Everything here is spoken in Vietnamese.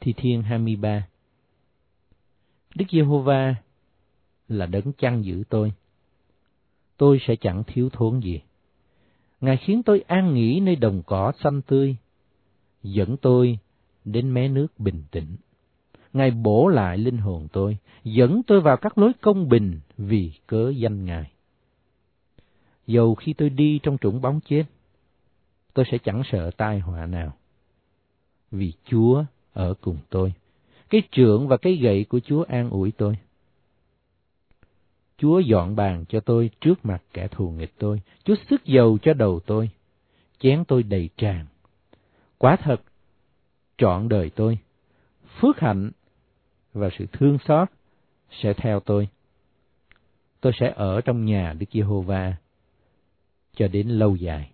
Thi Thiên 23. Đức Giê-hô-va là đấng chăn giữ tôi sẽ chẳng thiếu thốn gì. Ngài khiến tôi an nghỉ nơi đồng cỏ xanh tươi, dẫn tôi đến mé nước bình tĩnh. Ngài bổ lại linh hồn tôi, dẫn tôi vào các lối công bình vì cớ danh Ngài. Dầu khi tôi đi trong trũng bóng chết, tôi sẽ chẳng sợ tai họa nào, vì Chúa ở cùng tôi. Cái trượng và cái gậy của Chúa an ủi tôi. Chúa dọn bàn cho tôi trước mặt kẻ thù nghịch tôi. Chúa xức dầu cho đầu tôi, chén tôi đầy tràn. Quả thật, trọn đời tôi, phước hạnh và sự thương xót sẽ theo tôi. Tôi sẽ ở trong nhà Đức Giê-hô-va cho đến lâu dài.